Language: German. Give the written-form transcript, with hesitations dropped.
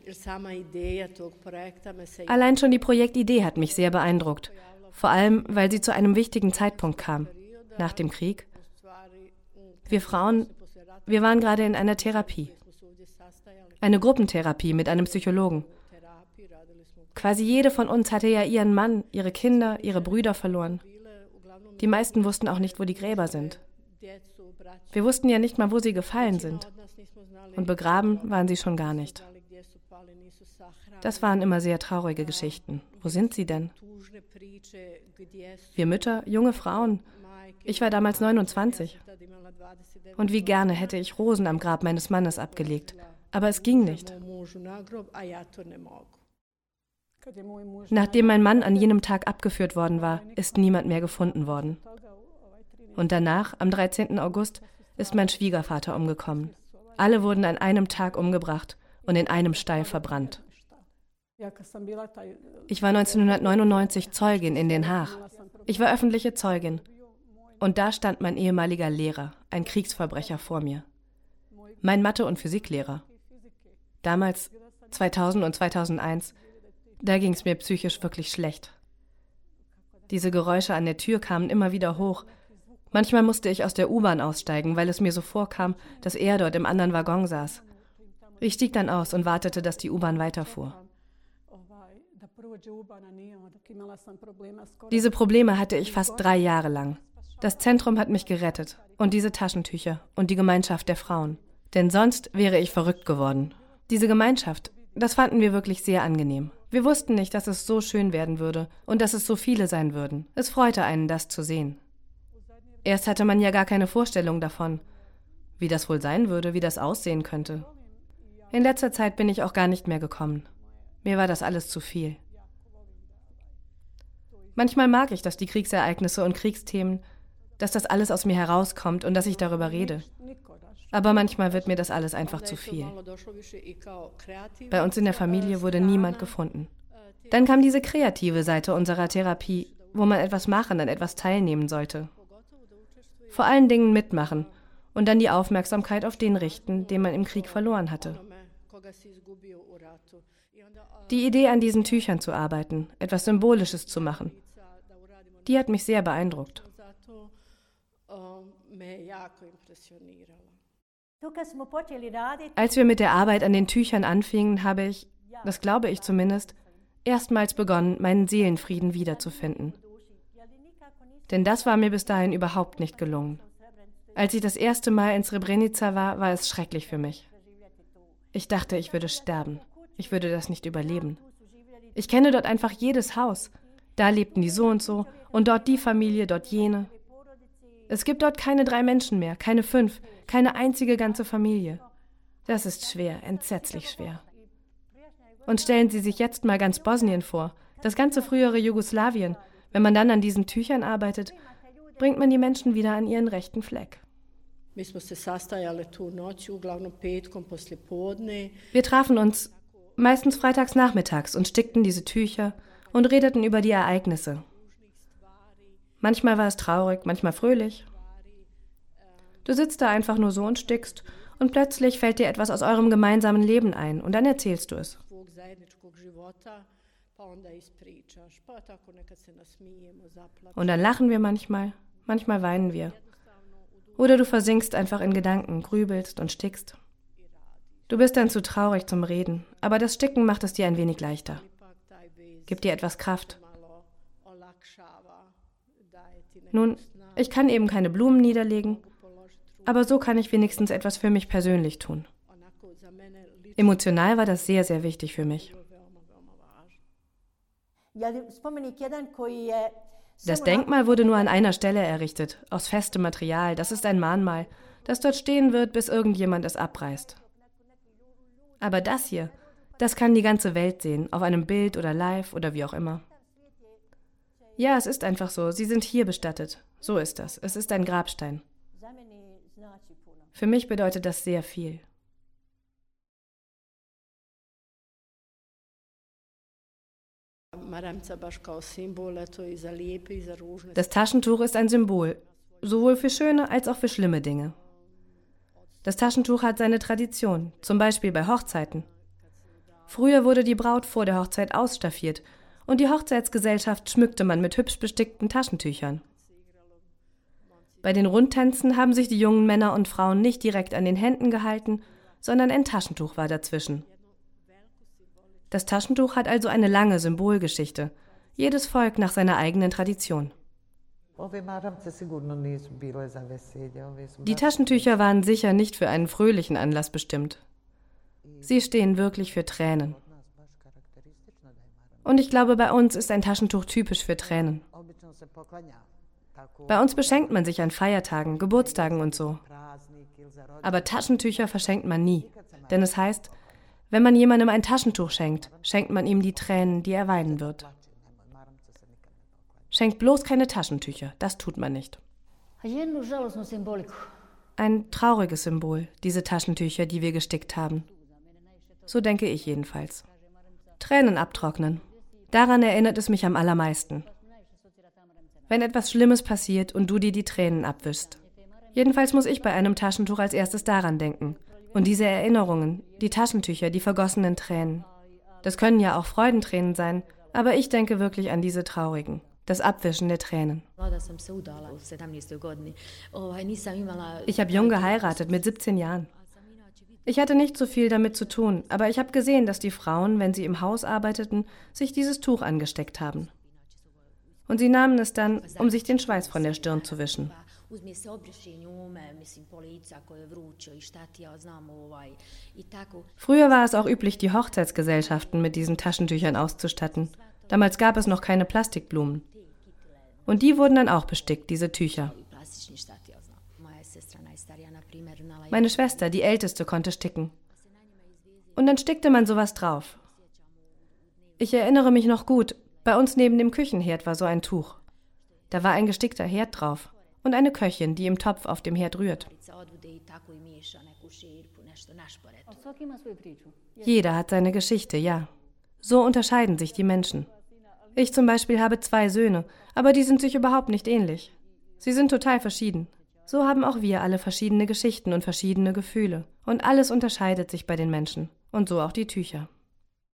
Allein schon die Projektidee hat mich sehr beeindruckt. Vor allem, weil sie zu einem wichtigen Zeitpunkt kam, nach dem Krieg. Wir Frauen, wir waren gerade in einer Therapie. Eine Gruppentherapie mit einem Psychologen. Quasi jede von uns hatte ja ihren Mann, ihre Kinder, ihre Brüder verloren. Die meisten wussten auch nicht, wo die Gräber sind. Wir wussten ja nicht mal, wo sie gefallen sind. Und begraben waren sie schon gar nicht. Das waren immer sehr traurige Geschichten. Wo sind sie denn? Wir Mütter, junge Frauen. Ich war damals 29. Und wie gerne hätte ich Rosen am Grab meines Mannes abgelegt. Aber es ging nicht. Nachdem mein Mann an jenem Tag abgeführt worden war, ist niemand mehr gefunden worden. Und danach, am 13. August, ist mein Schwiegervater umgekommen. Alle wurden an einem Tag umgebracht und in einem Stall verbrannt. Ich war 1999 Zeugin in Den Haag. Ich war öffentliche Zeugin. Und da stand mein ehemaliger Lehrer, ein Kriegsverbrecher, vor mir. Mein Mathe- und Physiklehrer. Damals, 2000 und 2001, da ging es mir psychisch wirklich schlecht. Diese Geräusche an der Tür kamen immer wieder hoch. Manchmal musste ich aus der U-Bahn aussteigen, weil es mir so vorkam, dass er dort im anderen Waggon saß. Ich stieg dann aus und wartete, dass die U-Bahn weiterfuhr. Diese Probleme hatte ich fast 3 Jahre lang. Das Zentrum hat mich gerettet und diese Taschentücher und die Gemeinschaft der Frauen. Denn sonst wäre ich verrückt geworden. Diese Gemeinschaft, das fanden wir wirklich sehr angenehm. Wir wussten nicht, dass es so schön werden würde und dass es so viele sein würden. Es freute einen, das zu sehen. Erst hatte man ja gar keine Vorstellung davon, wie das wohl sein würde, wie das aussehen könnte. In letzter Zeit bin ich auch gar nicht mehr gekommen. Mir war das alles zu viel. Manchmal mag ich, dass die Kriegsereignisse und Kriegsthemen, dass das alles aus mir herauskommt und dass ich darüber rede. Aber manchmal wird mir das alles einfach zu viel. Bei uns in der Familie wurde niemand gefunden. Dann kam diese kreative Seite unserer Therapie, wo man etwas machen, an etwas teilnehmen sollte. Vor allen Dingen mitmachen und dann die Aufmerksamkeit auf den richten, den man im Krieg verloren hatte. Die Idee, an diesen Tüchern zu arbeiten, etwas Symbolisches zu machen, die hat mich sehr beeindruckt. Als wir mit der Arbeit an den Tüchern anfingen, habe ich, das glaube ich zumindest, erstmals begonnen, meinen Seelenfrieden wiederzufinden. Denn das war mir bis dahin überhaupt nicht gelungen. Als ich das erste Mal in Srebrenica war, war es schrecklich für mich. Ich dachte, ich würde sterben. Ich würde das nicht überleben. Ich kenne dort einfach jedes Haus. Da lebten die so und dort die Familie, dort jene. Es gibt dort keine 3 Menschen mehr, keine 5, keine einzige ganze Familie. Das ist schwer, entsetzlich schwer. Und stellen Sie sich jetzt mal ganz Bosnien vor, das ganze frühere Jugoslawien. Wenn man dann an diesen Tüchern arbeitet, bringt man die Menschen wieder an ihren rechten Fleck. Wir trafen uns meistens freitags nachmittags und stickten diese Tücher und redeten über die Ereignisse. Manchmal war es traurig, manchmal fröhlich. Du sitzt da einfach nur so und stickst und plötzlich fällt dir etwas aus eurem gemeinsamen Leben ein und dann erzählst du es. Und dann lachen wir manchmal weinen wir. Oder du versinkst einfach in Gedanken, grübelst und stickst. Du bist dann zu traurig zum Reden, aber das Sticken macht es dir ein wenig leichter. Gibt dir etwas Kraft. Nun, ich kann eben keine Blumen niederlegen, aber so kann ich wenigstens etwas für mich persönlich tun. Emotional war das sehr, sehr wichtig für mich. Das Denkmal wurde nur an einer Stelle errichtet, aus festem Material. Das ist ein Mahnmal, das dort stehen wird, bis irgendjemand es abreißt. Aber das hier, das kann die ganze Welt sehen, auf einem Bild oder live oder wie auch immer. Ja, es ist einfach so, sie sind hier bestattet. So ist das. Es ist ein Grabstein. Für mich bedeutet das sehr viel. Das Taschentuch ist ein Symbol, sowohl für schöne als auch für schlimme Dinge. Das Taschentuch hat seine Tradition, zum Beispiel bei Hochzeiten. Früher wurde die Braut vor der Hochzeit ausstaffiert und die Hochzeitsgesellschaft schmückte man mit hübsch bestickten Taschentüchern. Bei den Rundtänzen haben sich die jungen Männer und Frauen nicht direkt an den Händen gehalten, sondern ein Taschentuch war dazwischen. Das Taschentuch hat also eine lange Symbolgeschichte, jedes Volk nach seiner eigenen Tradition. Die Taschentücher waren sicher nicht für einen fröhlichen Anlass bestimmt. Sie stehen wirklich für Tränen. Und ich glaube, bei uns ist ein Taschentuch typisch für Tränen. Bei uns beschenkt man sich an Feiertagen, Geburtstagen und so. Aber Taschentücher verschenkt man nie, denn es heißt, wenn man jemandem ein Taschentuch schenkt, schenkt man ihm die Tränen, die er weinen wird. Schenkt bloß keine Taschentücher, das tut man nicht. Ein trauriges Symbol, diese Taschentücher, die wir gestickt haben. So denke ich jedenfalls. Tränen abtrocknen. Daran erinnert es mich am allermeisten. Wenn etwas Schlimmes passiert und du dir die Tränen abwischst. Jedenfalls muss ich bei einem Taschentuch als erstes daran denken. Und diese Erinnerungen, die Taschentücher, die vergossenen Tränen. Das können ja auch Freudentränen sein, aber ich denke wirklich an diese traurigen. Das Abwischen der Tränen. Ich habe jung geheiratet, mit 17 Jahren. Ich hatte nicht so viel damit zu tun, aber ich habe gesehen, dass die Frauen, wenn sie im Haus arbeiteten, sich dieses Tuch angesteckt haben. Und sie nahmen es dann, um sich den Schweiß von der Stirn zu wischen. Früher war es auch üblich, die Hochzeitsgesellschaften mit diesen Taschentüchern auszustatten. Damals gab es noch keine Plastikblumen. Und die wurden dann auch bestickt, diese Tücher. Meine Schwester, die Älteste, konnte sticken. Und dann stickte man sowas drauf. Ich erinnere mich noch gut, bei uns neben dem Küchenherd war so ein Tuch. Da war ein gestickter Herd drauf und eine Köchin, die im Topf auf dem Herd rührt. Jeder hat seine Geschichte, ja. So unterscheiden sich die Menschen. Ich zum Beispiel habe 2 Söhne, aber die sind sich überhaupt nicht ähnlich. Sie sind total verschieden. So haben auch wir alle verschiedene Geschichten und verschiedene Gefühle. Und alles unterscheidet sich bei den Menschen. Und so auch die Tücher.